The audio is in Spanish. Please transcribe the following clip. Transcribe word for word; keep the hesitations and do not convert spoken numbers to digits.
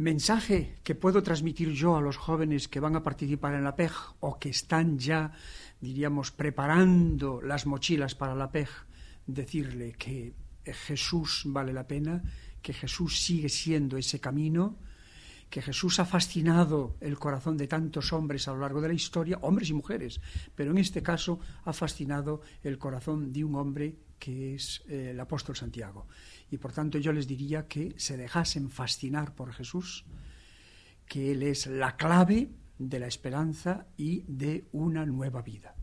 mensaje que puedo transmitir yo a los jóvenes que van a participar en la P E G o que están ya, diríamos, preparando las mochilas para la P E G, decirle que Jesús vale la pena, que Jesús sigue siendo ese camino, que Jesús ha fascinado el corazón de tantos hombres a lo largo de la historia, hombres y mujeres, pero en este caso ha fascinado el corazón de un hombre que es eh, el apóstol Santiago. Y por tanto yo les diría que se dejasen fascinar por Jesús, que Él es la clave de la esperanza y de una nueva vida.